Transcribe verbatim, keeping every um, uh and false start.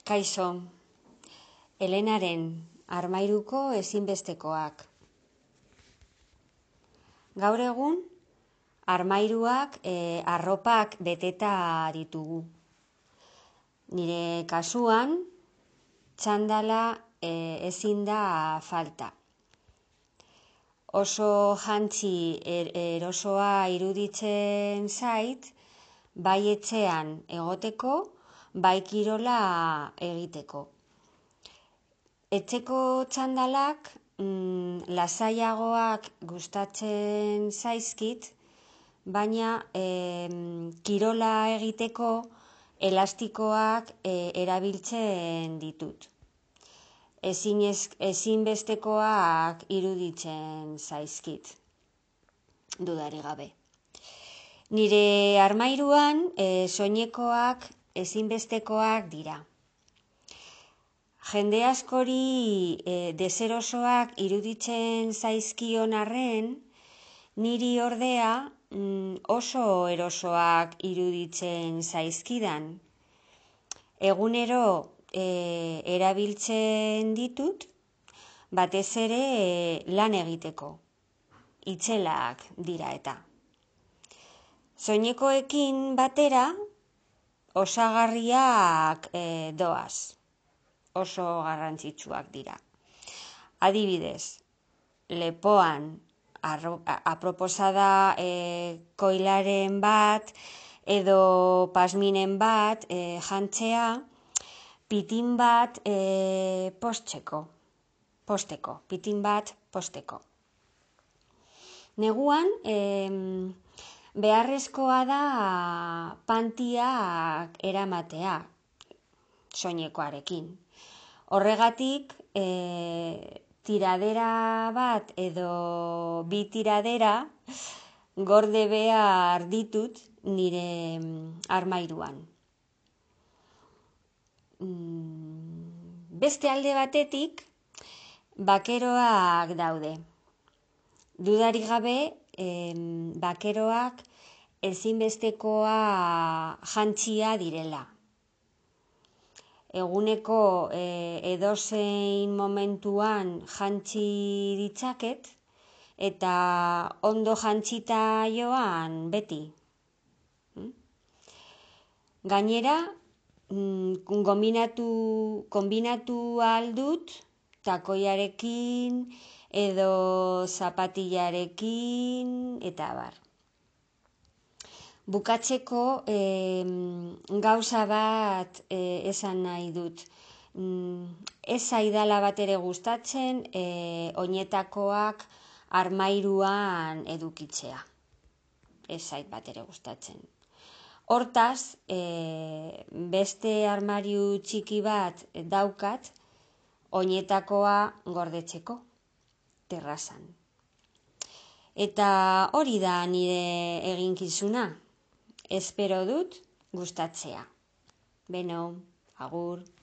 Kaixo, Elenaren armairuko ezinbestekoak. Gaur egun, armairuak e, arropak beteta ditugu. Nire kasuan, txandala e, ezin da falta. Oso jantzi er, erosoa iruditzen zait, bai etxean egoteko, bai kirola egiteko. Etxeko txandalak mm, lasaiagoak gustatzen zaizkit, baina e, kirola egiteko elastikoak e, erabiltzen ditut. Ezin ezinbestekoak iruditzen zaizkit, dudarik gabe. Nire armairuan e, soinekoak ezinbestekoak dira. Jende askori e, deserosoak iruditzen zaizkion arren, niri ordea mm, oso erosoak iruditzen zaizkidan. Egunero e, erabiltzen ditut, batez ere e, lan egiteko. Itzelak dira eta. Soinekoekin batera, osagarriak e, doaz. Oso garrantzitsuak dira. Adibidez, lepoan aproposa da e, koilaren bat edo pasminen bat e, jantzea, pitin bat e, posteko, posteko, pitin bat posteko. Neguan, e, beharrezkoa da pantiak eramatea soinekoarekin. Horregatik, e, tiradera bat edo bi tiradera gorde behar ditut nire armairuan. Beste alde batetik, bakeroak daude. Dudarik gabe, e, bakeroak ezinbestekoa jantzia direla. Eguneko e, edozein momentuan jantzi ditzaket, eta ondo jantzita joan beti. Gainera, mm, kombinatu, kombinatu aldut takoiarekin edo zapatillarekin eta bar. Bukatzeko e, gauza bat e, esan nahi dut. Mm, ez zaidala bat ere gustatzen e, oinetakoak armairuan edukitzea. Ez zait bat ere gustatzen. Hortaz, e, beste armariu txiki bat daukat oinetakoa gordetzeko, terrazan. Eta hori da nire eginkizuna. Espero dut gustatzea. Beno, agur.